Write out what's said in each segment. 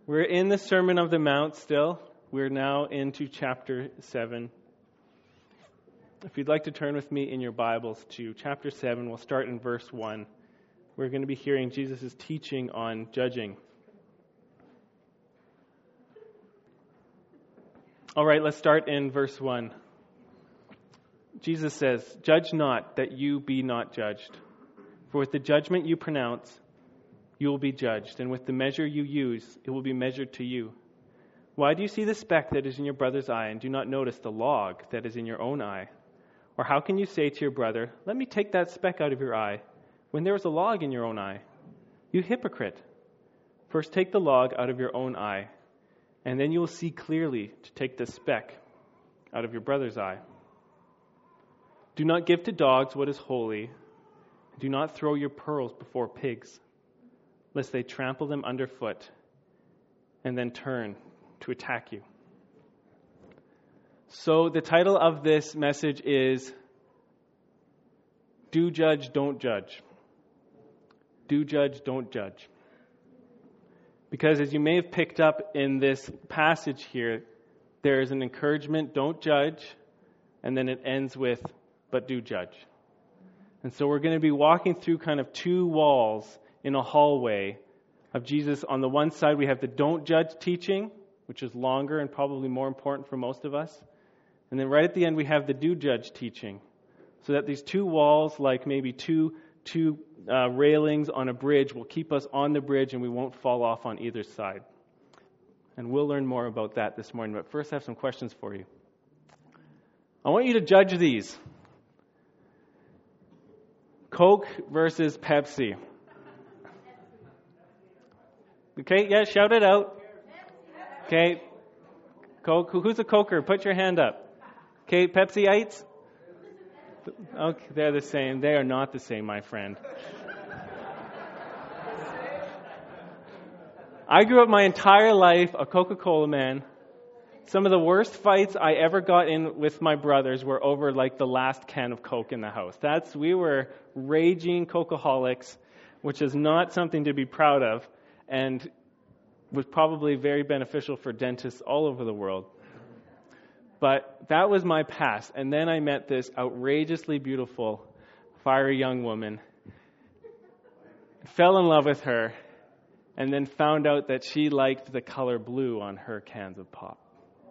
We're in the Sermon on the Mount still. We're now into chapter 7. If you'd like to turn with me in your Bibles to chapter 7, we'll start in verse 1. We're going to be hearing Jesus' teaching on judging. All right, let's start in verse 1. Jesus says, "Judge not, that you be not judged. For with the judgment you pronounce, you will be judged, and with the measure you use, it will be measured to you. Why do you see the speck that is in your brother's eye, and do not notice the log that is in your own eye? Or how can you say to your brother, 'Let me take that speck out of your eye,' when there is a log in your own eye? You hypocrite! First take the log out of your own eye, and then you will see clearly to take the speck out of your brother's eye. Do not give to dogs what is holy. Do not throw your pearls before pigs, lest they trample them underfoot and then turn to attack you." So the title of this message is Do Judge, Don't Judge. Do judge, don't judge. Because as you may have picked up in this passage here, there is an encouragement, don't judge, and then it ends with, but do judge. And so we're going to be walking through kind of two walls in a hallway of Jesus. On the one side, we have the don't judge teaching, which is longer and probably more important for most of us. And then right at the end, we have the do judge teaching. So that these two walls, like maybe two railings on a bridge, will keep us on the bridge and we won't fall off on either side. And we'll learn more about that this morning. But first, I have some questions for you. I want you to judge these. Coke versus Pepsi. Okay, yeah, shout it out. Okay, Coke. Who's a Coker? Put your hand up. Okay, Pepsi-ites? Okay, they're the same. They are not the same, my friend. I grew up my entire life a Coca-Cola man. Some of the worst fights I ever got in with my brothers were over like the last can of Coke in the house. We were raging Coca-holics, which is not something to be proud of, and was probably very beneficial for dentists all over the world. But that was my past. And then I met this outrageously beautiful, fiery young woman, fell in love with her, and then found out that she liked the color blue on her cans of pop.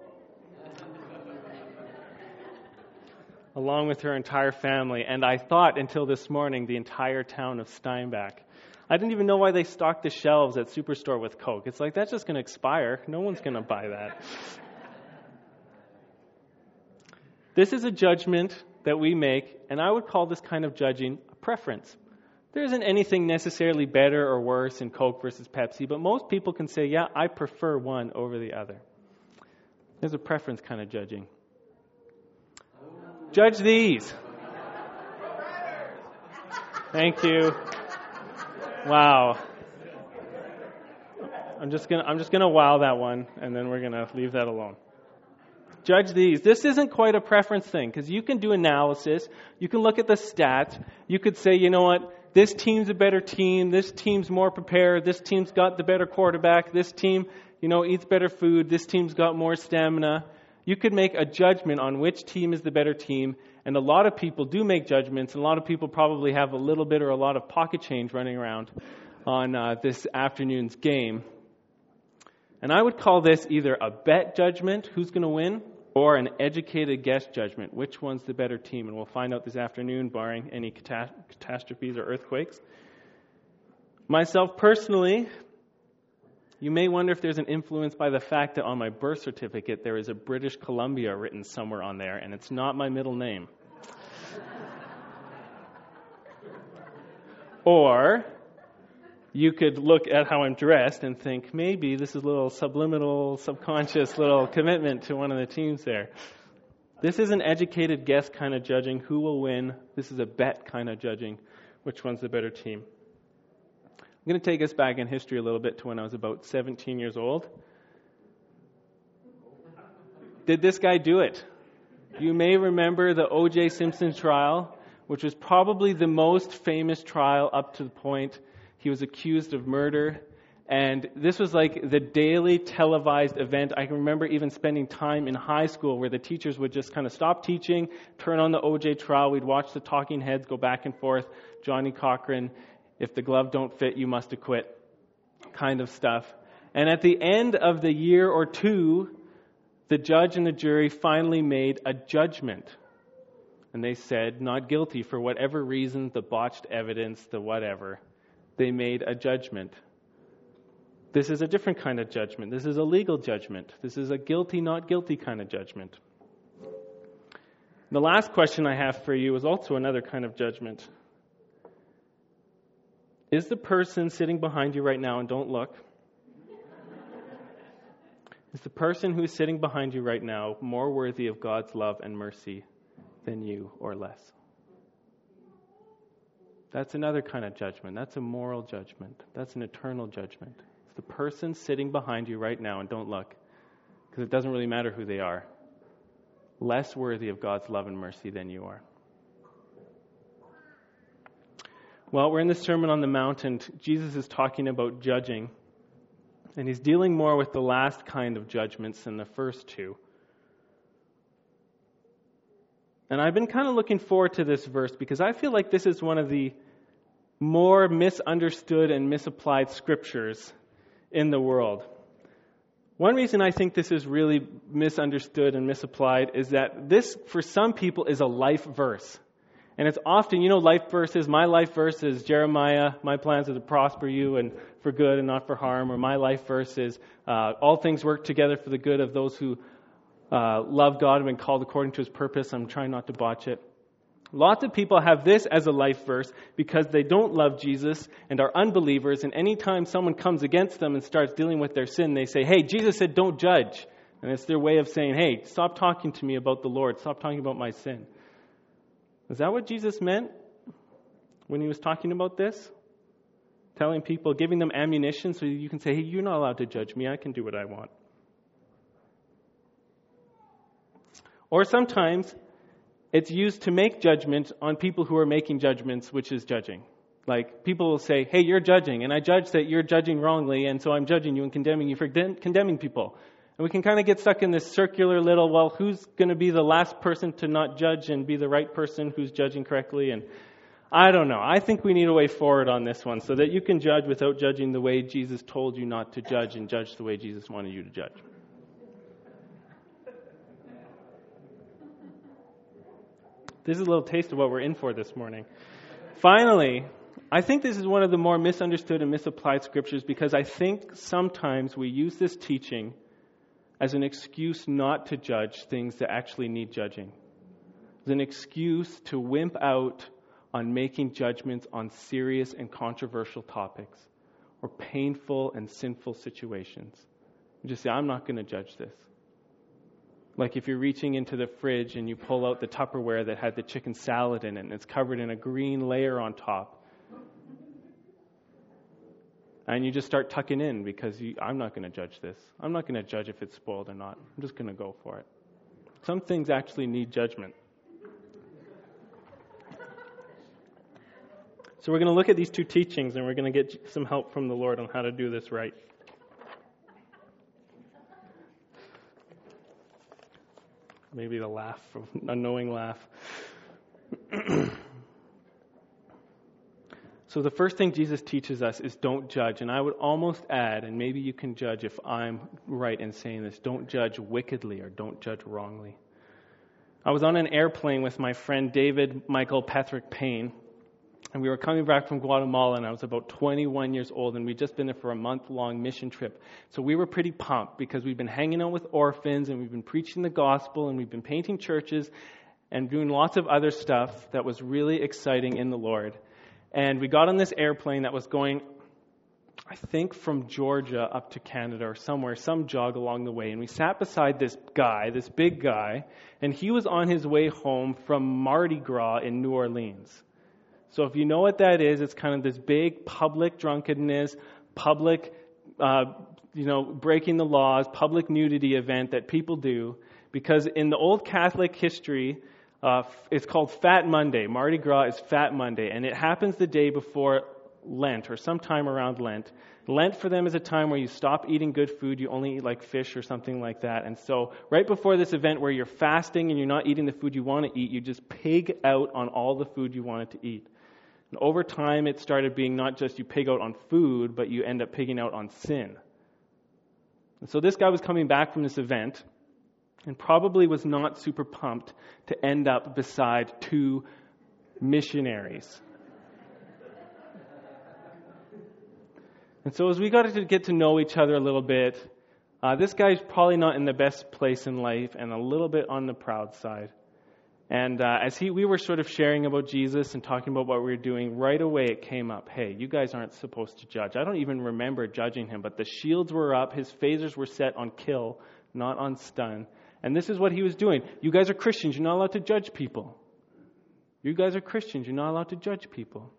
Along with her entire family, and I thought until this morning the entire town of Steinbach. I didn't even know why they stocked the shelves at Superstore with Coke. It's like, that's just going to expire. No one's going to buy that. This is a judgment that we make, and I would call this kind of judging a preference. There isn't anything necessarily better or worse in Coke versus Pepsi, but most people can say, yeah, I prefer one over the other. There's a preference kind of judging. Judge these. Thank you. Wow. I'm just gonna wow that one, and then we're gonna leave that alone. Judge these. This isn't quite a preference thing, because you can do analysis. You can look at the stats. You could say, you know what? This team's a better team. This team's more prepared. This team's got the better quarterback. This team, eats better food. This team's got more stamina. You could make a judgment on which team is the better team, and a lot of people do make judgments, and a lot of people probably have a little bit or a lot of pocket change running around on this afternoon's game. And I would call this either a bet judgment, who's going to win, or an educated guess judgment, which one's the better team. And we'll find out this afternoon, barring any catastrophes or earthquakes. Myself personally, you may wonder if there's an influence by the fact that on my birth certificate there is a British Columbia written somewhere on there, and it's not my middle name. Or you could look at how I'm dressed and think, maybe this is a little subliminal, subconscious little commitment to one of the teams there. This is an educated guess kind of judging who will win. This is a bet kind of judging which one's the better team. I'm going to take us back in history a little bit to when I was about 17 years old. Did this guy do it? You may remember the O.J. Simpson trial, which was probably the most famous trial up to the point he was accused of murder, And this was like the daily televised event. I can remember even spending time in high school where the teachers would just kind of stop teaching, turn on the OJ trial. We'd watch the talking heads go back and forth. Johnny Cochran, if the glove don't fit, you must acquit, kind of stuff. And at the end of the year or two, the judge and the jury finally made a judgment. And they said, not guilty for whatever reason, the botched evidence, the whatever. They made a judgment. This is a different kind of judgment. This is a legal judgment. This is a guilty, not guilty kind of judgment. The last question I have for you is also another kind of judgment. Is the person sitting behind you right now, and don't look, is the person who's sitting behind you right now more worthy of God's love and mercy than you, or less? That's another kind of judgment. That's a moral judgment. That's an eternal judgment. It's the person sitting behind you right now, and don't look, because it doesn't really matter who they are, less worthy of God's love and mercy than you are. Well, we're in the Sermon on the Mount, and Jesus is talking about judging. And he's dealing more with the last kind of judgments than the first two. And I've been kind of looking forward to this verse because I feel like this is one of the more misunderstood and misapplied scriptures in the world. One reason I think this is really misunderstood and misapplied is that this, for some people, is a life verse. And it's often, life verses. My life verse is Jeremiah, my plans are to prosper you and for good and not for harm. Or my life verse is all things work together for the good of those who love God and been called according to His purpose. I'm trying not to botch it. Lots of people have this as a life verse because they don't love Jesus and are unbelievers. And anytime someone comes against them and starts dealing with their sin, they say, hey, Jesus said don't judge. And it's their way of saying, hey, stop talking to me about the Lord. Stop talking about my sin. Is that what Jesus meant when He was talking about this? Telling people, giving them ammunition so you can say, hey, you're not allowed to judge me. I can do what I want. Or sometimes it's used to make judgment on people who are making judgments, which is judging. Like people will say, hey, you're judging, and I judge that you're judging wrongly, and so I'm judging you and condemning you for condemning people. And we can kind of get stuck in this circular little, well, who's going to be the last person to not judge and be the right person who's judging correctly? And I don't know. I think we need a way forward on this one so that you can judge without judging the way Jesus told you not to judge and judge the way Jesus wanted you to judge. This is a little taste of what we're in for this morning. Finally, I think this is one of the more misunderstood and misapplied scriptures because I think sometimes we use this teaching as an excuse not to judge things that actually need judging. As an excuse to wimp out on making judgments on serious and controversial topics or painful and sinful situations. You just say, I'm not going to judge this. Like if you're reaching into the fridge and you pull out the Tupperware that had the chicken salad in it and it's covered in a green layer on top. And you just start tucking in because I'm not going to judge this. I'm not going to judge if it's spoiled or not. I'm just going to go for it. Some things actually need judgment. So we're going to look at these two teachings and we're going to get some help from the Lord on how to do this right. Maybe the laugh, a knowing laugh. So the first thing Jesus teaches us is don't judge. And I would almost add, and maybe you can judge if I'm right in saying this, don't judge wickedly or don't judge wrongly. I was on an airplane with my friend David Michael Patrick Payne, and we were coming back from Guatemala, and I was about 21 years old, and we'd just been there for a month-long mission trip. So we were pretty pumped because we've been hanging out with orphans, and we've been preaching the gospel, and we've been painting churches, and doing lots of other stuff that was really exciting in the Lord. And we got on this airplane that was going, I think, from Georgia up to Canada or somewhere, some jog along the way. And we sat beside this guy, this big guy, and he was on his way home from Mardi Gras in New Orleans. So if you know what that is, it's kind of this big public drunkenness, public, breaking the laws, public nudity event that people do. Because in the old Catholic history, it's called Fat Monday. Mardi Gras is Fat Monday, and it happens the day before Lent, or sometime around Lent. Lent for them is a time where you stop eating good food, you only eat like fish or something like that. And so right before this event where you're fasting and you're not eating the food you want to eat, you just pig out on all the food you wanted to eat. And over time it started being not just you pig out on food, but you end up pigging out on sin. And so this guy was coming back from this event and probably was not super pumped to end up beside two missionaries. And so as we got to get to know each other a little bit, this guy's probably not in the best place in life and a little bit on the proud side. And as we were sort of sharing about Jesus and talking about what we were doing, right away it came up, hey, you guys aren't supposed to judge. I don't even remember judging him, but the shields were up, his phasers were set on kill, not on stun. And this is what he was doing. You guys are Christians, you're not allowed to judge people. You guys are Christians, you're not allowed to judge people.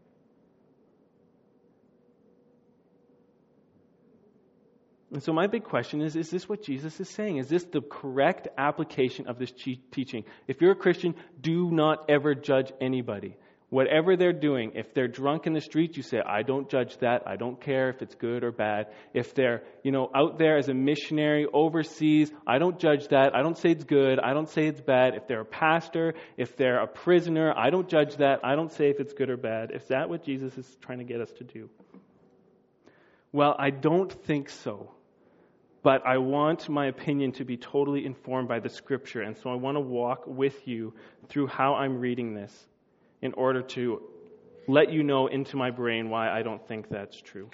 And so my big question is this what Jesus is saying? Is this the correct application of this teaching? If you're a Christian, do not ever judge anybody. Whatever they're doing, if they're drunk in the streets, you say, I don't judge that. I don't care if it's good or bad. If they're, out there as a missionary overseas, I don't judge that. I don't say it's good. I don't say it's bad. If they're a pastor, if they're a prisoner, I don't judge that. I don't say if it's good or bad. Is that what Jesus is trying to get us to do? Well, I don't think so. But I want my opinion to be totally informed by the Scripture. And so I want to walk with you through how I'm reading this in order to let you know into my brain why I don't think that's true.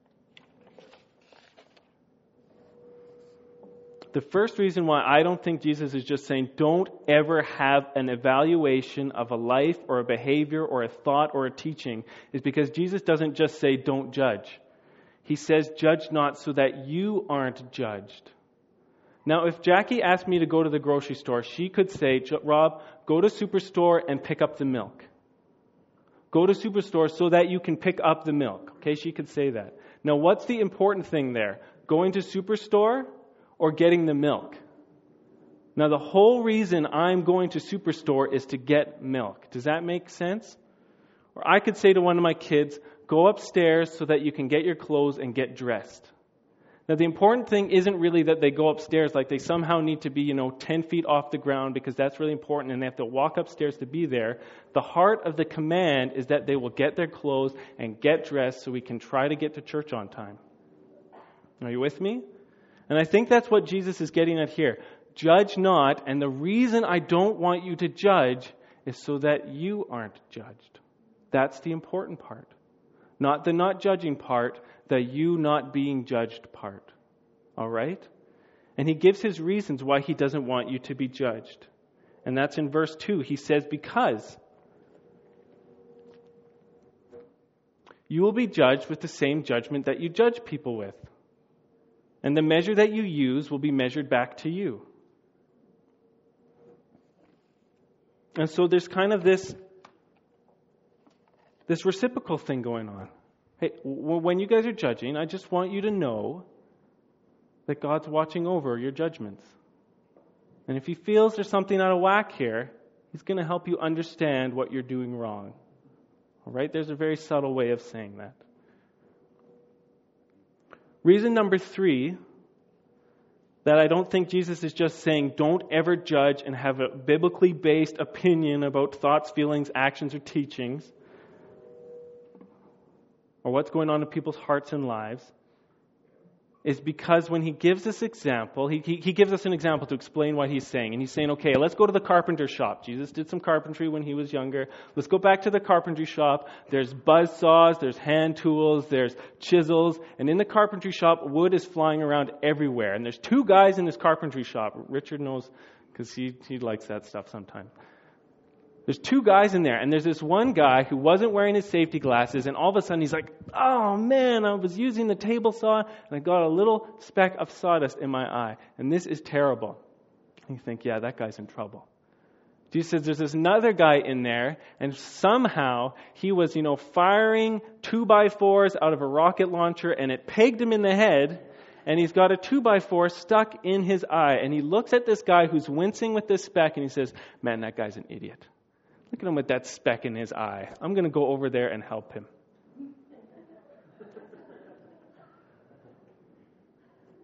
The first reason why I don't think Jesus is just saying don't ever have an evaluation of a life or a behavior or a thought or a teaching is because Jesus doesn't just say don't judge. He says, judge not so that you aren't judged. Now, if Jackie asked me to go to the grocery store, she could say, Rob, go to Superstore and pick up the milk. Go to Superstore so that you can pick up the milk. Okay, she could say that. Now, what's the important thing there? Going to Superstore or getting the milk? Now, the whole reason I'm going to Superstore is to get milk. Does that make sense? Or I could say to one of my kids, go upstairs so that you can get your clothes and get dressed. Now, the important thing isn't really that they go upstairs like they somehow need to be, 10 feet off the ground because that's really important and they have to walk upstairs to be there. The heart of the command is that they will get their clothes and get dressed so we can try to get to church on time. Are you with me? And I think that's what Jesus is getting at here. Judge not, and the reason I don't want you to judge is so that you aren't judged. That's the important part. Not the not judging part, the you not being judged part. All right? And he gives his reasons why he doesn't want you to be judged. And that's in verse 2. He says, because you will be judged with the same judgment that you judge people with. And the measure that you use will be measured back to you. And so there's kind of this reciprocal thing going on. Hey, when you guys are judging, I just want you to know that God's watching over your judgments. And if he feels there's something out of whack here, he's going to help you understand what you're doing wrong. All right? There's a very subtle way of saying that. Reason number 3 that I don't think Jesus is just saying don't ever judge and have a biblically based opinion about thoughts, feelings, actions, or teachings, or what's going on in people's hearts and lives, is because when he gives this example, he gives us an example to explain what he's saying. And he's saying, okay, let's go to the carpenter shop. Jesus did some carpentry when he was younger. Let's go back to the carpentry shop. There's buzz saws, there's hand tools, there's chisels. And in the carpentry shop, wood is flying around everywhere. And there's 2 guys in this carpentry shop. Richard knows because he likes that stuff sometimes. There's 2 guys in there, and there's this one guy who wasn't wearing his safety glasses, and all of a sudden he's like, oh man, I was using the table saw, and I got a little speck of sawdust in my eye, and this is terrible. And you think, yeah, that guy's in trouble. Jesus says there's this another guy in there, and somehow he was, firing 2x4s out of a rocket launcher, and it pegged him in the head, and he's got a 2x4 stuck in his eye, and he looks at this guy who's wincing with this speck, and he says, man, that guy's an idiot. Look at him with that speck in his eye. I'm going to go over there and help him.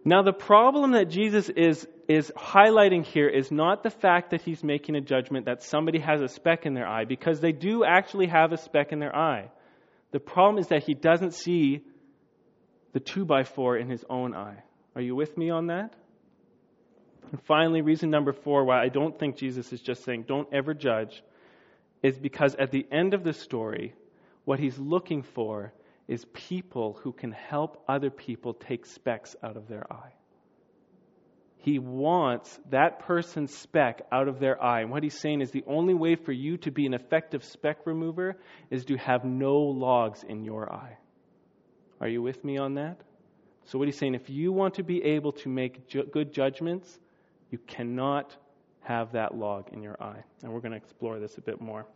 Now, the problem that Jesus is highlighting here is not the fact that he's making a judgment that somebody has a speck in their eye, because they do actually have a speck in their eye. The problem is that he doesn't see the 2x4 in his own eye. Are you with me on that? And finally, reason number 4 why I don't think Jesus is just saying, don't ever judge, is because at the end of the story, what he's looking for is people who can help other people take specks out of their eye. He wants that person's speck out of their eye. And what he's saying is the only way for you to be an effective speck remover is to have no logs in your eye. Are you with me on that? So what he's saying, if you want to be able to make good judgments, you cannot have that log in your eye. And we're going to explore this a bit more.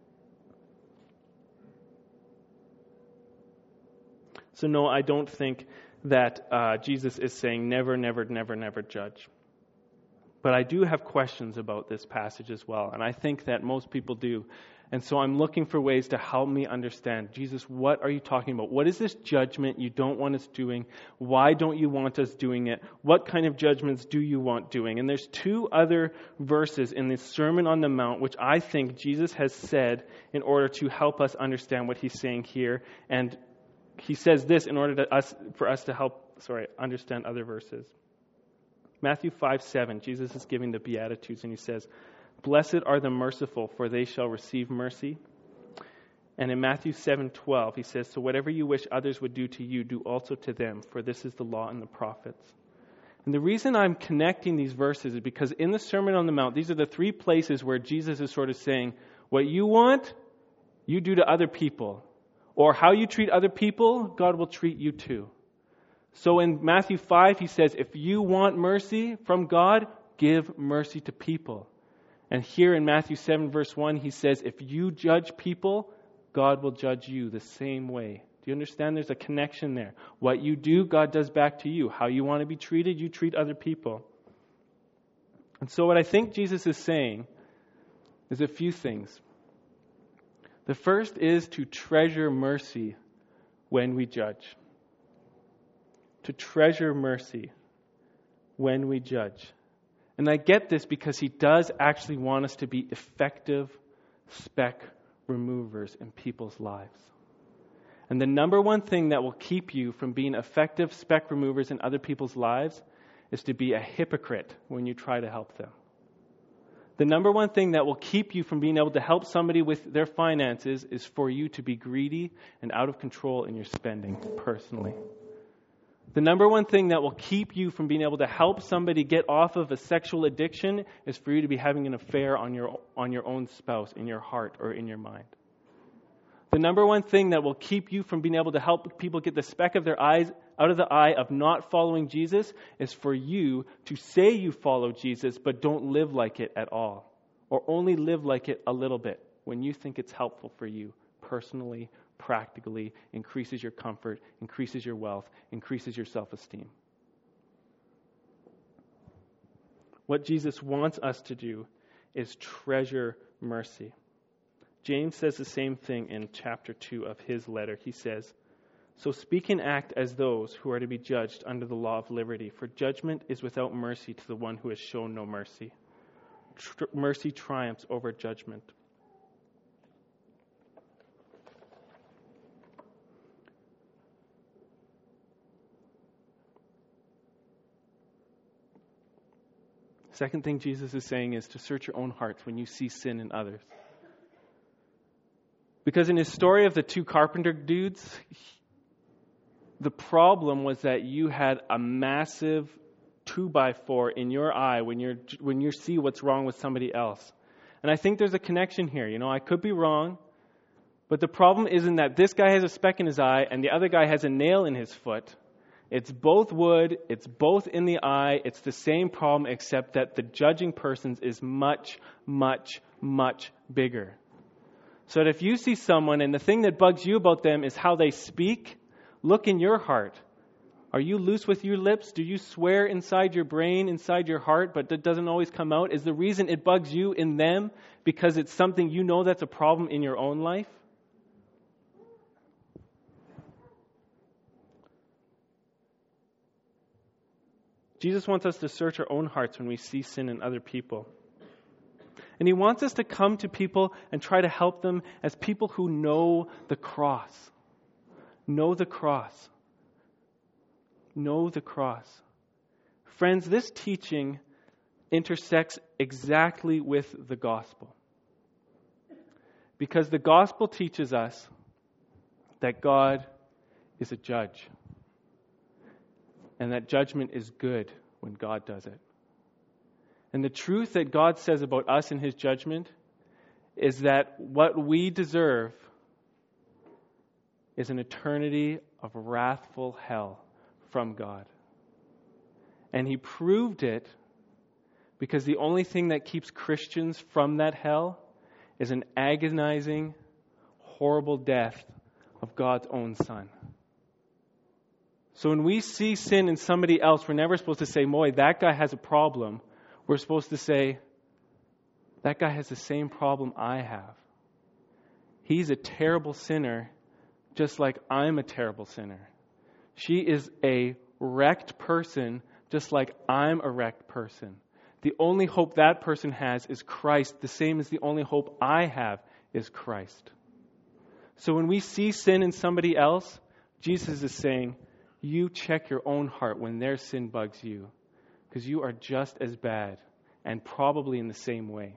So no, I don't think that Jesus is saying never, never, never, never judge. But I do have questions about this passage as well, and I think that most people do. And so I'm looking for ways to help me understand, Jesus, what are you talking about? What is this judgment you don't want us doing? Why don't you want us doing it? What kind of judgments do you want doing? And there's 2 other verses in the Sermon on the Mount which I think Jesus has said in order to help us understand what he's saying here. And he says this in order for us to help understand other verses. Matthew 5:7, Jesus is giving the Beatitudes, and he says, "Blessed are the merciful, for they shall receive mercy." And in Matthew 7:12, he says, "So whatever you wish others would do to you, do also to them, for this is the law and the prophets." And the reason I'm connecting these verses is because in the Sermon on the Mount, these are the 3 places where Jesus is sort of saying, what you want, you do to other people. Or how you treat other people, God will treat you too. So in Matthew 5, he says, if you want mercy from God, give mercy to people. And here in Matthew 7, verse 1, he says, if you judge people, God will judge you the same way. Do you understand? There's a connection there. What you do, God does back to you. How you want to be treated, you treat other people. And so what I think Jesus is saying is a few things. The first is to treasure mercy when we judge. To treasure mercy when we judge. And I get this because he does actually want us to be effective speck removers in people's lives. And the number one thing that will keep you from being effective speck removers in other people's lives is to be a hypocrite when you try to help them. The number one thing that will keep you from being able to help somebody with their finances is for you to be greedy and out of control in your spending personally. The number one thing that will keep you from being able to help somebody get off of a sexual addiction is for you to be having an affair on your own spouse in your heart or in your mind. The number one thing that will keep you from being able to help people get the speck of their eyes out of the eye of not following Jesus is for you to say you follow Jesus but don't live like it at all, or only live like it a little bit when you think it's helpful for you personally, practically, increases your comfort, increases your wealth, increases your self-esteem. What Jesus wants us to do is treasure mercy. James says the same thing in chapter 2 of his letter. He says, "So speak and act as those who are to be judged under the law of liberty, for judgment is without mercy to the one who has shown no mercy. Mercy triumphs over judgment." Second thing Jesus is saying is to search your own hearts when you see sin in others. Because in his story of the 2 carpenter dudes, the problem was that you had a massive 2x4 in your eye when you see what's wrong with somebody else. And I think there's a connection here. I could be wrong, but the problem isn't that this guy has a speck in his eye and the other guy has a nail in his foot. It's both wood, it's both in the eye, it's the same problem except that the judging person's is much, much, much bigger. So that if you see someone and the thing that bugs you about them is how they speak, look in your heart. Are you loose with your lips? Do you swear inside your brain, inside your heart, but that doesn't always come out? Is the reason it bugs you in them because it's something you know that's a problem in your own life? Jesus wants us to search our own hearts when we see sin in other people. And He wants us to come to people and try to help them as people who know the cross. Know the cross. Know the cross. Friends, this teaching intersects exactly with the gospel. Because the gospel teaches us that God is a judge. And that judgment is good when God does it. And the truth that God says about us in His judgment is that what we deserve is an eternity of wrathful hell from God. And He proved it because the only thing that keeps Christians from that hell is an agonizing, horrible death of God's own Son. So when we see sin in somebody else, we're never supposed to say, "Boy, that guy has a problem." We're supposed to say, "That guy has the same problem I have. He's a terrible sinner, just like I'm a terrible sinner. She is a wrecked person, just like I'm a wrecked person. The only hope that person has is Christ, the same as the only hope I have is Christ." So when we see sin in somebody else, Jesus is saying, you check your own heart when their sin bugs you, because you are just as bad and probably in the same way.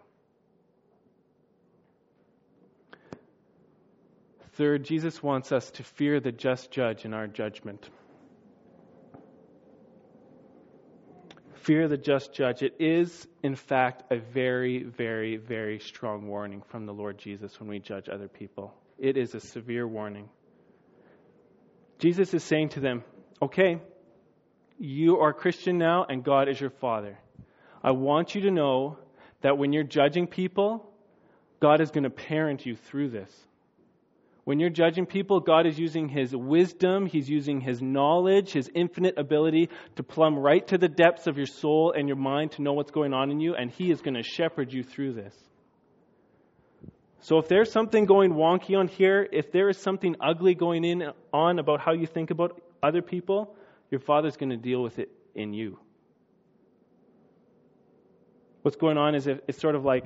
Third, Jesus wants us to fear the just judge in our judgment. Fear the just judge. It is, in fact, a very, very, very strong warning from the Lord Jesus when we judge other people. It is a severe warning. Jesus is saying to them, okay, you are a Christian now and God is your Father. I want you to know that when you're judging people, God is going to parent you through this. When you're judging people, God is using His wisdom, He's using His knowledge, His infinite ability to plumb right to the depths of your soul and your mind to know what's going on in you, and He is going to shepherd you through this. So if there's something going wonky on here, if there is something ugly going on about how you think about other people, your Father's going to deal with it in you. What's going on is it's sort of like,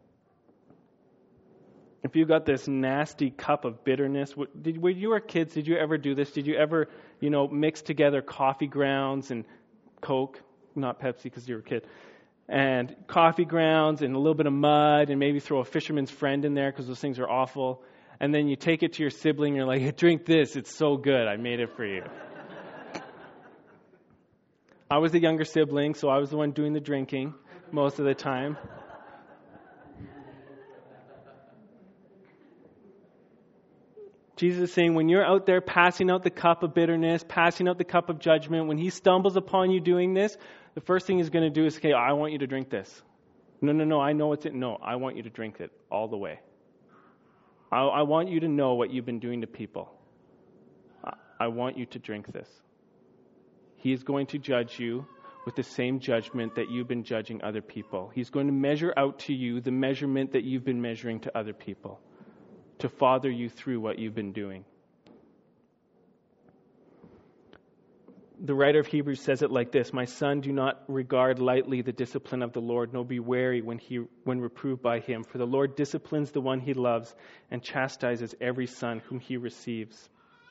if you got this nasty cup of bitterness, when you were kids, did you ever do this? Did you ever, mix together coffee grounds and Coke, not Pepsi because you were a kid, and coffee grounds and a little bit of mud and maybe throw a fisherman's friend in there because those things are awful. And then you take it to your sibling and you're like, hey, drink this. It's so good. I made it for you. I was the younger sibling, so I was the one doing the drinking most of the time. Jesus is saying when you're out there passing out the cup of bitterness, passing out the cup of judgment, when He stumbles upon you doing this, the first thing He's going to do is, okay, I want you to drink this. No, I know it's it. No, I want you to drink it all the way. I want you to know what you've been doing to people. I want you to drink this. He is going to judge you with the same judgment that you've been judging other people. He's going to measure out to you the measurement that you've been measuring to other people, to father you through what you've been doing. The writer of Hebrews says it like this: my son, do not regard lightly the discipline of the Lord, nor be wary when reproved by Him. For the Lord disciplines the one He loves and chastises every son whom He receives.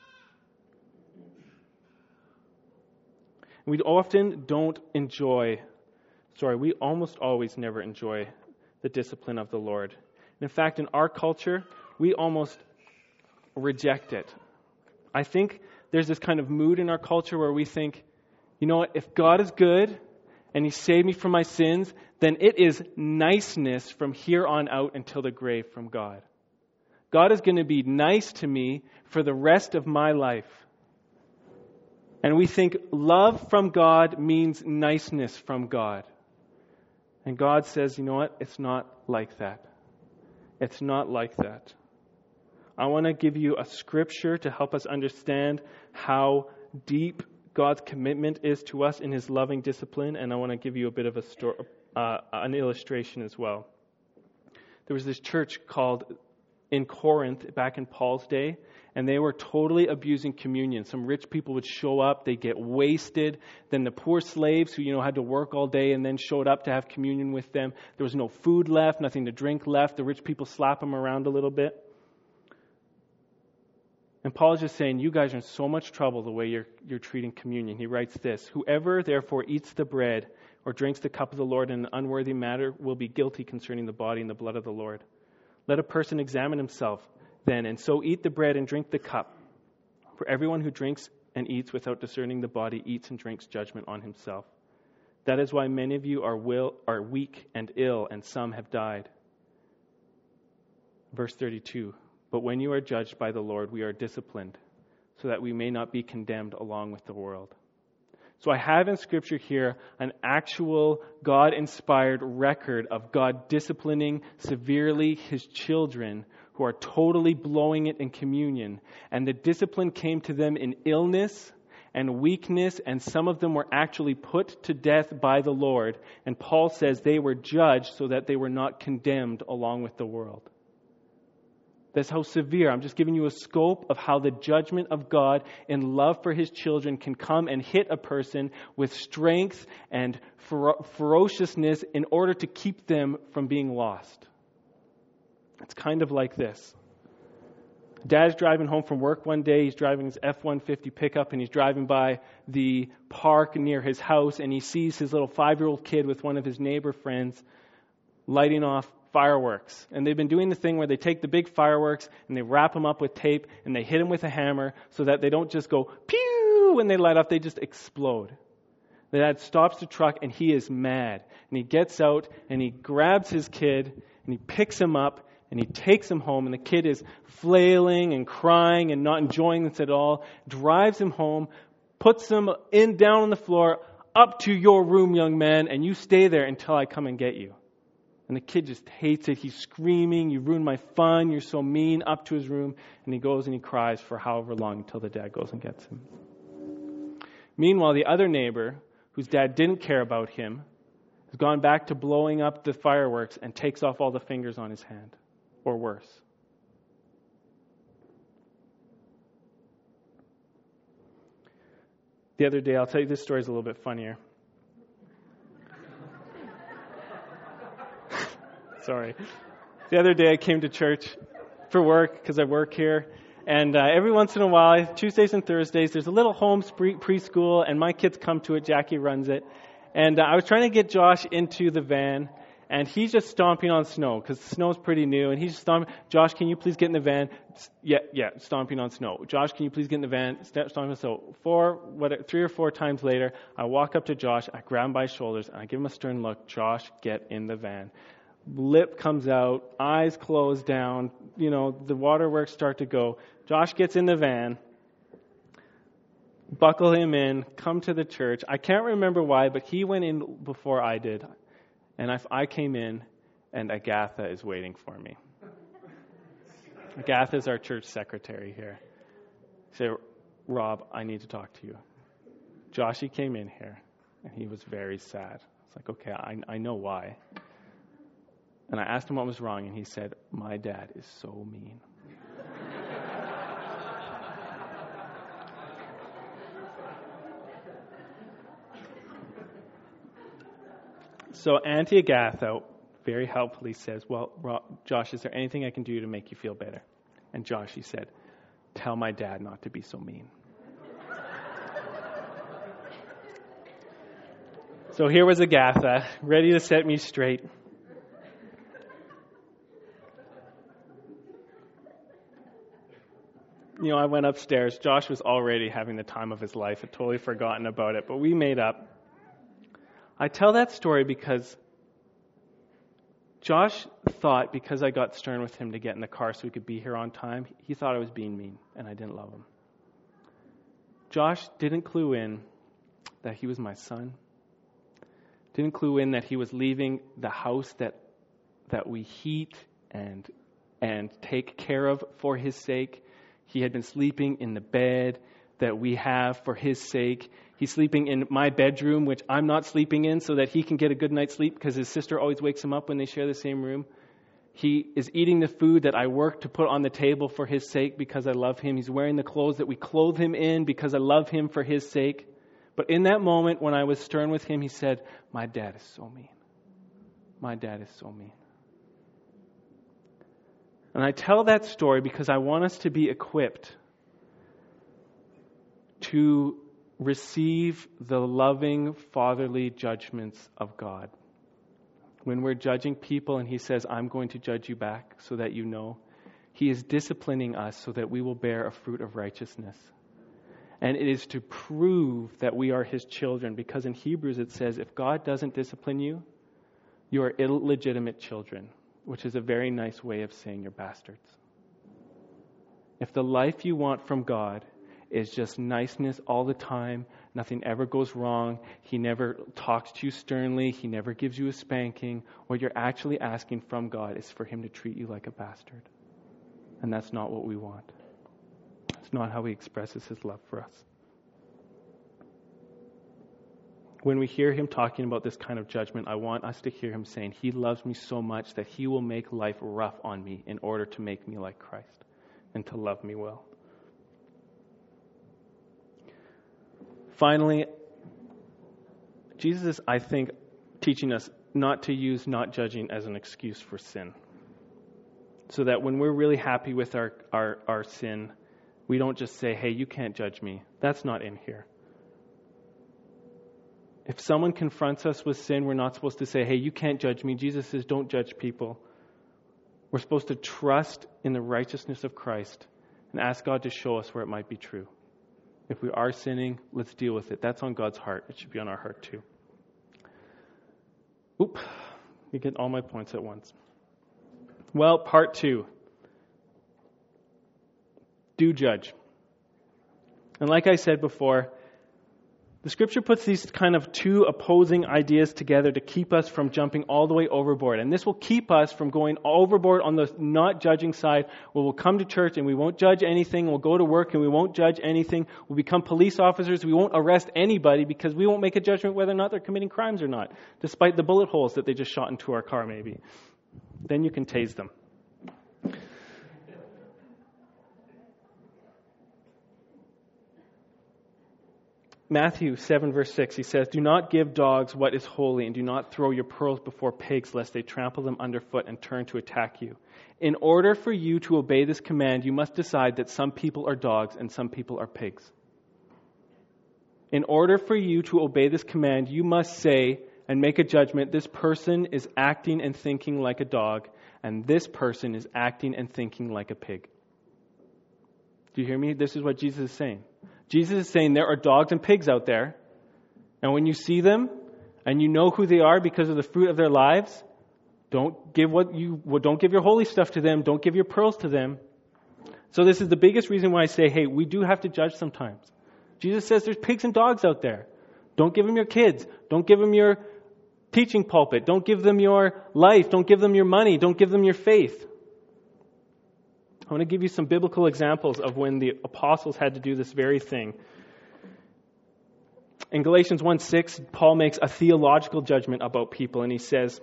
We almost always never enjoy the discipline of the Lord. In fact, in our culture, we almost reject it. I think there's this kind of mood in our culture where we think, you know what, if God is good and He saved me from my sins, then it is niceness from here on out until the grave from God. God is going to be nice to me for the rest of my life. And we think love from God means niceness from God. And God says, you know what, it's not like that. It's not like that. I want to give you a scripture to help us understand how deep God's commitment is to us in His loving discipline, and I want to give you a bit of an illustration as well. There was this church called in Corinth back in Paul's day, and they were totally abusing communion. Some rich people would show up, they'd get wasted. Then the poor slaves who, had to work all day and then showed up to have communion with them. There was no food left, nothing to drink left. The rich people slap them around a little bit. And Paul is just saying, you guys are in so much trouble the way you're treating communion. He writes this, whoever therefore eats the bread or drinks the cup of the Lord in an unworthy manner will be guilty concerning the body and the blood of the Lord. Let a person examine himself then, and so eat the bread and drink the cup. For everyone who drinks and eats without discerning the body eats and drinks judgment on himself. That is why many of you are weak and ill, and some have died. Verse 32, but when you are judged by the Lord, we are disciplined, so that we may not be condemned along with the world. So I have in Scripture here an actual God-inspired record of God disciplining severely His children who are totally blowing it in communion. And the discipline came to them in illness and weakness, and some of them were actually put to death by the Lord. And Paul says they were judged so that they were not condemned along with the world. That's how severe. I'm just giving you a scope of how the judgment of God in love for His children can come and hit a person with strength and ferociousness in order to keep them from being lost. It's kind of like this. Dad's driving home from work one day. He's driving his F-150 pickup, and he's driving by the park near his house, and he sees his little 5-year-old kid with one of his neighbor friends lighting off fireworks. And they've been doing the thing where they take the big fireworks and they wrap them up with tape and they hit them with a hammer so that they don't just go pew when they light off, they just explode. The dad stops the truck and he is mad. And he gets out and he grabs his kid and he picks him up and he takes him home, and the kid is flailing and crying and not enjoying this at all, drives him home, puts him down on the floor, up to your room, young man, and you stay there until I come and get you. And the kid just hates it. He's screaming, you ruined my fun, you're so mean, up to his room. And he goes and he cries for however long until the dad goes and gets him. Meanwhile, the other neighbor, whose dad didn't care about him, has gone back to blowing up the fireworks and takes off all the fingers on his hand, or worse. The other day, I'll tell you, this story is a little bit funnier. Sorry. The other day I came to church for work because I work here. And every once in a while, Tuesdays and Thursdays, there's a little home preschool, and my kids come to it. Jackie runs it. And I was trying to get Josh into the van, and he's just stomping on snow because the snow's pretty new. And he's just stomping. Josh, can you please get in the van? Yeah, stomping on snow. Josh, can you please get in the van? Stomping. So 3 or 4 times later, I walk up to Josh, I grab him by his shoulders, and I give him a stern look. Josh, get in the van. Lip comes out, eyes close down, the waterworks start to go. Josh gets in the van, buckle him in, come to the church. I can't remember why, but he went in before I did. And I came in, and Agatha is waiting for me. Agatha is our church secretary here. She said, Rob, I need to talk to you. Joshy came in here, and he was very sad. It's like, okay, I know why. And I asked him what was wrong, and he said, my dad is so mean. So Auntie Agatha very helpfully says, well, Josh, is there anything I can do to make you feel better? And Josh, he said, tell my dad not to be so mean. So here was Agatha, ready to set me straight. I went upstairs. Josh was already having the time of his life. I'd totally forgotten about it, but we made up. I tell that story because Josh thought because I got stern with him to get in the car so we could be here on time, he thought I was being mean, and I didn't love him. Josh didn't clue in that he was my son. Didn't clue in that he was leaving the house that we heat and take care of for his sake. He had been sleeping in the bed that we have for his sake. He's sleeping in my bedroom, which I'm not sleeping in, so that he can get a good night's sleep because his sister always wakes him up when they share the same room. He is eating the food that I work to put on the table for His sake because I love Him. He's wearing the clothes that we clothe Him in because I love Him for His sake. But in that moment when I was stern with Him, He said, my dad is so mean. My dad is so mean. And I tell that story because I want us to be equipped to receive the loving, fatherly judgments of God. When we're judging people and He says, I'm going to judge you back so that you know, He is disciplining us so that we will bear a fruit of righteousness. And it is to prove that we are His children, because in Hebrews it says, if God doesn't discipline you, you are illegitimate children, which is a very nice way of saying you're bastards. If the life you want from God is just niceness all the time, nothing ever goes wrong, He never talks to you sternly, He never gives you a spanking, what you're actually asking from God is for Him to treat you like a bastard. And that's not what we want. It's not how He expresses His love for us. When we hear Him talking about this kind of judgment, I want us to hear Him saying, He loves me so much that He will make life rough on me in order to make me like Christ and to love me well. Finally, Jesus is, I think, teaching us not to use not judging as an excuse for sin. So that when we're really happy with our sin, we don't just say, hey, you can't judge me. That's not in here. If someone confronts us with sin, we're not supposed to say, hey, you can't judge me. Jesus says, don't judge people. We're supposed to trust in the righteousness of Christ and ask God to show us where it might be true. If we are sinning, let's deal with it. That's on God's heart. It should be on our heart too. Oop, you get all my points at once. Well, part 2. Do judge. And like I said before, the Scripture puts these kind of two opposing ideas together to keep us from jumping all the way overboard. And this will keep us from going overboard on the not judging side, where we'll come to church and we won't judge anything. We'll go to work and we won't judge anything. We'll become police officers. We won't arrest anybody because we won't make a judgment whether or not they're committing crimes or not, despite the bullet holes that they just shot into our car maybe. Then you can tase them. Matthew 7 verse 6, he says, do not give dogs what is holy, and do not throw your pearls before pigs, lest they trample them underfoot and turn to attack you. In order for you to obey this command, you must decide that some people are dogs and some people are pigs. In order for you to obey this command, you must say and make a judgment, this person is acting and thinking like a dog, and this person is acting and thinking like a pig. Do you hear me? This is what Jesus is saying. Jesus is saying there are dogs and pigs out there, and when you see them and you know who they are because of the fruit of their lives, don't give your holy stuff to them. Don't give your pearls to them. So this is the biggest reason why I say, hey, we do have to judge sometimes. Jesus says there's pigs and dogs out there. Don't give them your kids. Don't give them your teaching pulpit. Don't give them your life. Don't give them your money. Don't give them your faith. I want to give you some biblical examples of when the apostles had to do this very thing. In Galatians 1:6, Paul makes a theological judgment about people, and he says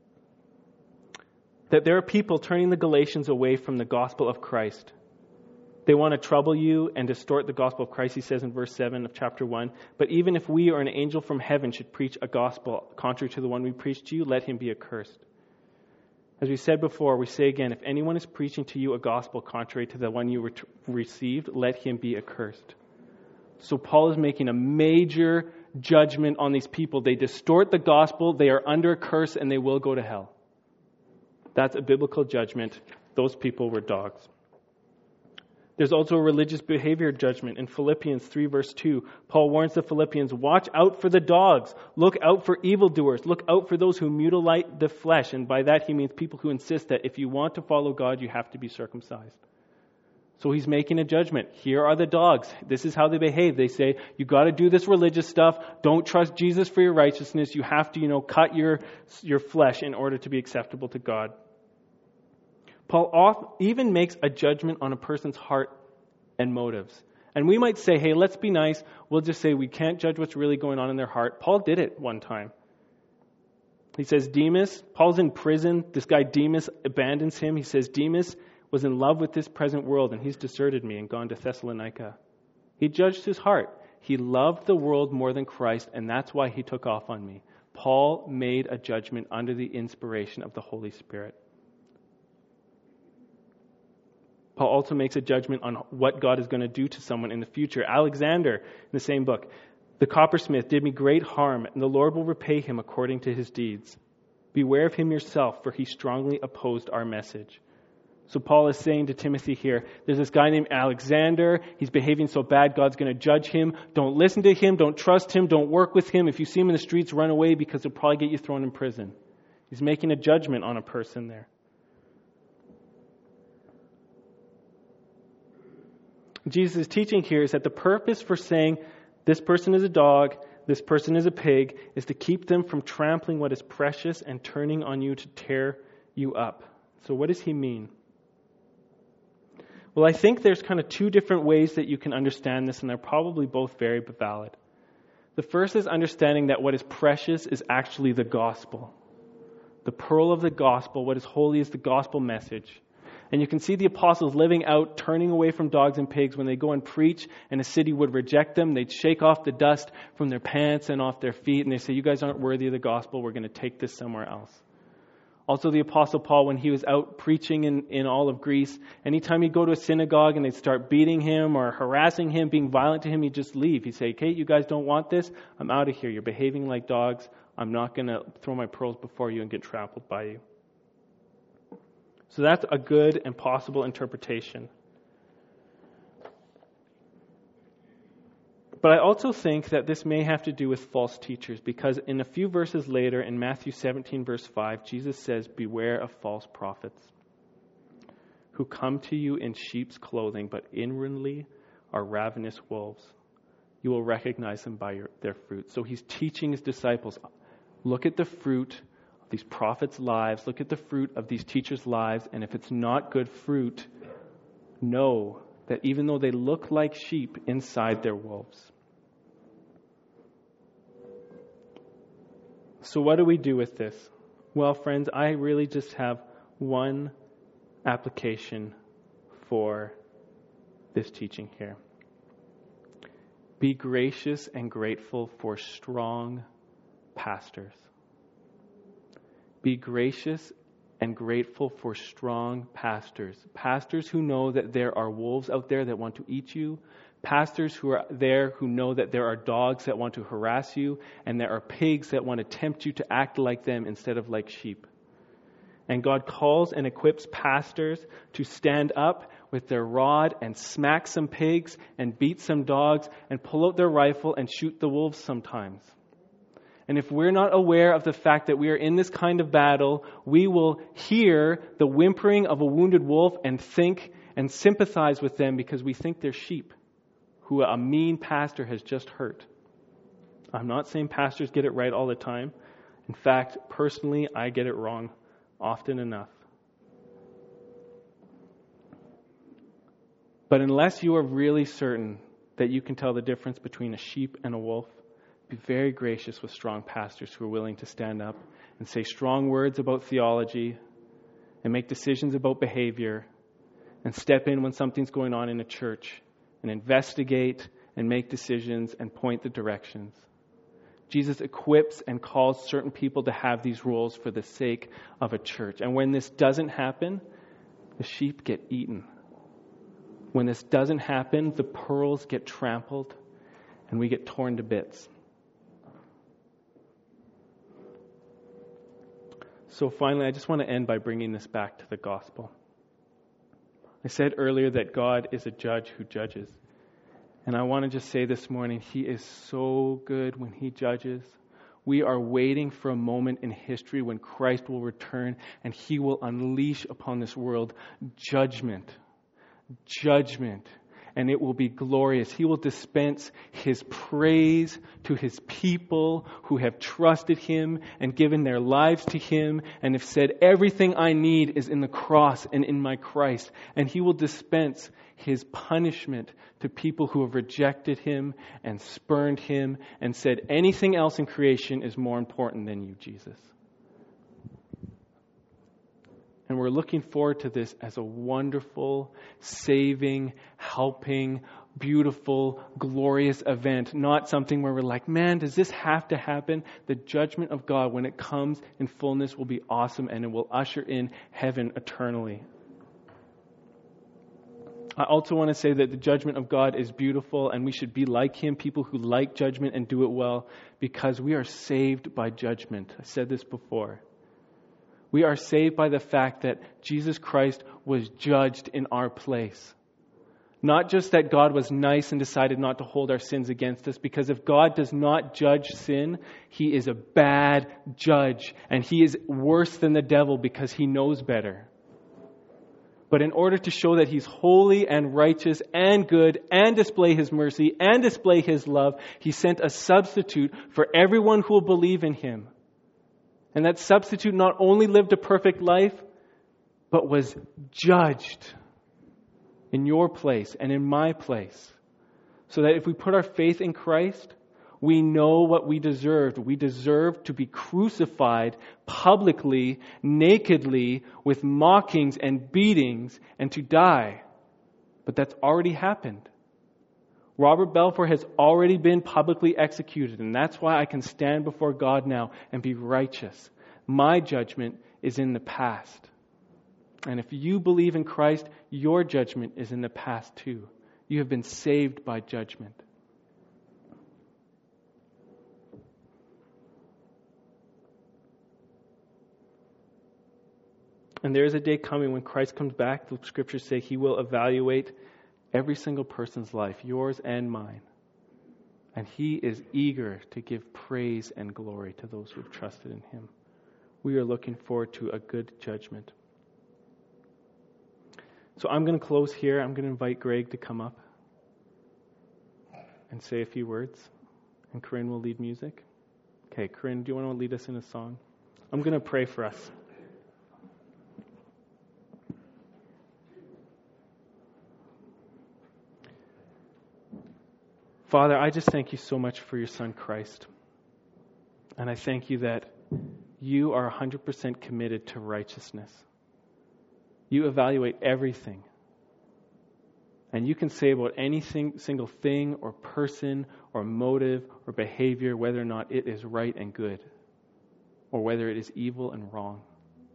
that there are people turning the Galatians away from the gospel of Christ. They want to trouble you and distort the gospel of Christ, he says in verse 7 of chapter 1. But even if we or an angel from heaven should preach a gospel contrary to the one we preach to you, let him be accursed. As we said before, we say again, if anyone is preaching to you a gospel contrary to the one you received, let him be accursed. So Paul is making a major judgment on these people. They distort the gospel, they are under a curse, and they will go to hell. That's a biblical judgment. Those people were dogs. There's also a religious behavior judgment. In Philippians 3 verse 2, Paul warns the Philippians, watch out for the dogs. Look out for evildoers. Look out for those who mutilate the flesh. And by that he means people who insist that if you want to follow God, you have to be circumcised. So he's making a judgment. Here are the dogs. This is how they behave. They say, you got to do this religious stuff. Don't trust Jesus for your righteousness. You have to, cut your flesh in order to be acceptable to God. Paul even makes a judgment on a person's heart and motives. And we might say, hey, let's be nice. We'll just say we can't judge what's really going on in their heart. Paul did it one time. He says Demas, Paul's in prison. This guy Demas abandons him. He says Demas was in love with this present world and he's deserted me and gone to Thessalonica. He judged his heart. He loved the world more than Christ, and that's why he took off on me. Paul made a judgment under the inspiration of the Holy Spirit. Paul also makes a judgment on what God is going to do to someone in the future. Alexander, in the same book, the coppersmith did me great harm, and the Lord will repay him according to his deeds. Beware of him yourself, for he strongly opposed our message. So Paul is saying to Timothy here, there's this guy named Alexander. He's behaving so bad, God's going to judge him. Don't listen to him. Don't trust him. Don't work with him. If you see him in the streets, run away because he'll probably get you thrown in prison. He's making a judgment on a person there. Jesus' teaching here is that the purpose for saying this person is a dog, this person is a pig, is to keep them from trampling what is precious and turning on you to tear you up. So what does he mean? Well, I think there's kind of two different ways that you can understand this, and they're probably both very valid. The first is understanding that what is precious is actually the gospel. The pearl of the gospel, what is holy is the gospel message. And you can see the apostles living out, turning away from dogs and pigs when they go and preach, and a city would reject them. They'd shake off the dust from their pants and off their feet, and they say, you guys aren't worthy of the gospel. We're going to take this somewhere else. Also, the Apostle Paul, when he was out preaching in all of Greece, anytime he'd go to a synagogue and they'd start beating him or harassing him, being violent to him, he'd just leave. He'd say, okay, you guys don't want this? I'm out of here. You're behaving like dogs. I'm not going to throw my pearls before you and get trampled by you. So that's a good and possible interpretation. But I also think that this may have to do with false teachers, because in a few verses later, in Matthew 17, verse 5, Jesus says, beware of false prophets who come to you in sheep's clothing, but inwardly are ravenous wolves. You will recognize them by their fruit. So he's teaching his disciples, look at the fruit of these prophets' lives, look at the fruit of these teachers' lives, and if it's not good fruit, know that even though they look like sheep, inside they're wolves. So what do we do with this? Well, friends, I really just have one application for this teaching here. Be gracious and grateful for strong pastors. Be gracious and grateful for strong pastors. Pastors who know that there are wolves out there that want to eat you. Pastors who are there who know that there are dogs that want to harass you, and there are pigs that want to tempt you to act like them instead of like sheep. And God calls and equips pastors to stand up with their rod and smack some pigs and beat some dogs and pull out their rifle and shoot the wolves sometimes. And if we're not aware of the fact that we are in this kind of battle, we will hear the whimpering of a wounded wolf and think and sympathize with them because we think they're sheep who a mean pastor has just hurt. I'm not saying pastors get it right all the time. In fact, personally, I get it wrong often enough. But unless you are really certain that you can tell the difference between a sheep and a wolf, be very gracious with strong pastors who are willing to stand up and say strong words about theology and make decisions about behavior and step in when something's going on in a church and investigate and make decisions and point the directions. Jesus equips and calls certain people to have these roles for the sake of a church. And when this doesn't happen, the sheep get eaten. When this doesn't happen, the pearls get trampled and we get torn to bits. So finally, I just want to end by bringing this back to the gospel. I said earlier that God is a judge who judges. And I want to just say this morning, He is so good when He judges. We are waiting for a moment in history when Christ will return and He will unleash upon this world judgment. Judgment. And it will be glorious. He will dispense His praise to His people who have trusted Him and given their lives to Him and have said, everything I need is in the cross and in my Christ. And He will dispense His punishment to people who have rejected Him and spurned Him and said, anything else in creation is more important than you, Jesus. And we're looking forward to this as a wonderful, saving, helping, beautiful, glorious event. Not something where we're like, man, does this have to happen? The judgment of God, when it comes in fullness, will be awesome and it will usher in heaven eternally. I also want to say that the judgment of God is beautiful and we should be like Him, people who like judgment and do it well, because we are saved by judgment. I said this before. We are saved by the fact that Jesus Christ was judged in our place. Not just that God was nice and decided not to hold our sins against us, because if God does not judge sin, He is a bad judge, and He is worse than the devil because He knows better. But in order to show that He's holy and righteous and good and display His mercy and display His love, He sent a substitute for everyone who will believe in Him. And that substitute not only lived a perfect life, but was judged in your place and in my place. So that if we put our faith in Christ, we know what we deserved. We deserved to be crucified publicly, nakedly, with mockings and beatings, and to die. But that's already happened. Robert Balfour has already been publicly executed, and that's why I can stand before God now and be righteous. My judgment is in the past. And if you believe in Christ, your judgment is in the past too. You have been saved by judgment. And there is a day coming when Christ comes back. The scriptures say He will evaluate every single person's life, yours and mine. And He is eager to give praise and glory to those who have trusted in Him. We are looking forward to a good judgment. So I'm going to close here. I'm going to invite Greg to come up and say a few words. And Corinne will lead music. Okay, Corinne, do you want to lead us in a song? I'm going to pray for us. Father, I just thank You so much for Your Son, Christ. And I thank You that You are 100% committed to righteousness. You evaluate everything. And You can say about any single thing or person or motive or behavior whether or not it is right and good, or whether it is evil and wrong.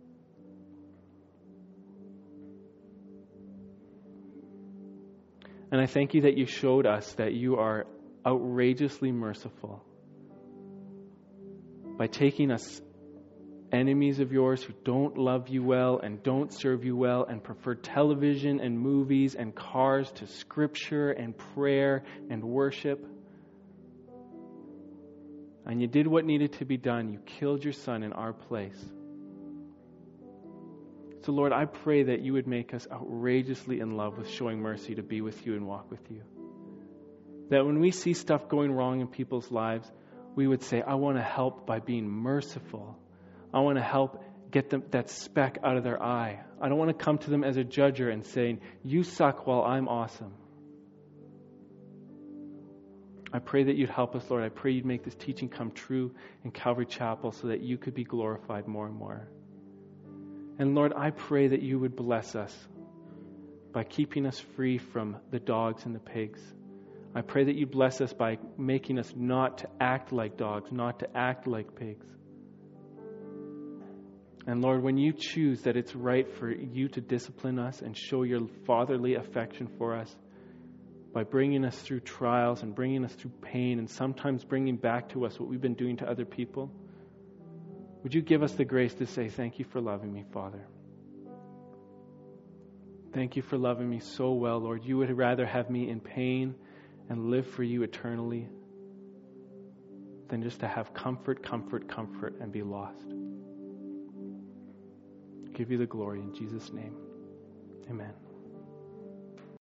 And I thank You that You showed us that You are outrageously merciful by taking us, enemies of Yours who don't love You well and don't serve You well and prefer television and movies and cars to Scripture and prayer and worship. And You did what needed to be done. You killed Your Son in our place. So Lord, I pray that You would make us outrageously in love with showing mercy to be with You and walk with You. That when we see stuff going wrong in people's lives, we would say, I want to help by being merciful. I want to help get them that speck out of their eye. I don't want to come to them as a judger and saying, you suck while I'm awesome. I pray that You'd help us, Lord. I pray You'd make this teaching come true in Calvary Chapel so that You could be glorified more and more. And Lord, I pray that You would bless us by keeping us free from the dogs and the pigs. I pray that You bless us by making us not to act like dogs, not to act like pigs. And Lord, when You choose that it's right for You to discipline us and show Your fatherly affection for us by bringing us through trials and bringing us through pain and sometimes bringing back to us what we've been doing to other people, would You give us the grace to say, thank You for loving me, Father. Thank You for loving me so well, Lord. You would rather have me in pain and live for You eternally than just to have comfort, and be lost. Give You the glory in Jesus' name. Amen.